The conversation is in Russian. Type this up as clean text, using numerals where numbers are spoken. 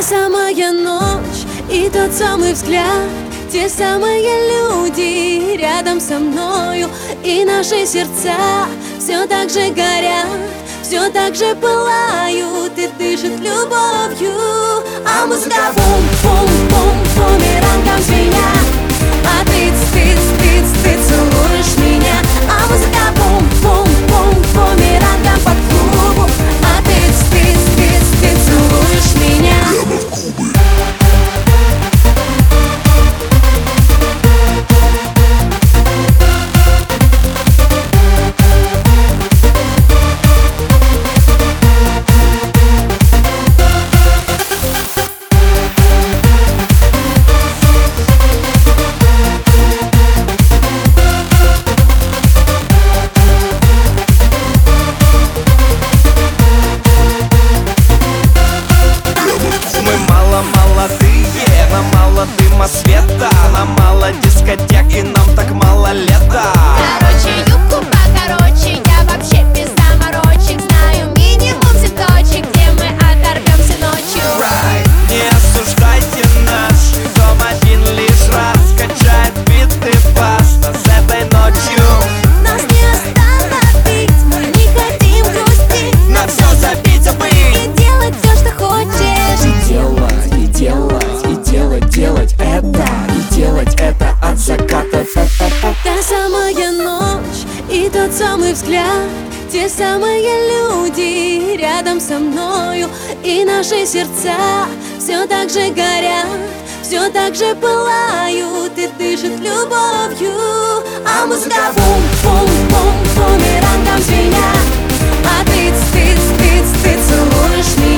самая ночь и тот самый взгляд, те самые люди рядом со мною, и наши сердца все так же горят, все так же пылают и дышат любовью. А музыка бум-бум-бум бумерангом звенят, а ты целуешь меня. А музыка бум-бум-бум бумерангом по клубу, а ты целуешь меня. Нам мало дыма света, нам мало дискотек и нам так мало лета. Короче, юбку покороче, я вообще без заморочек. Знаю минимум цветочек, где мы оторвемся ночью. Не осуждайте наш дом один лишь раз, качает биты баста с этой ночью. Нас не остановить, мы не хотим грустить, на все забить, забыть и делать все, что хочешь. Делать это от заката. Та самая ночь и тот самый взгляд, те самые люди рядом со мною, и наши сердца все так же горят, все так же пылают и дышат любовью. А музыка бум-бум-бум бумерангом звенят, а ты целуешь меня.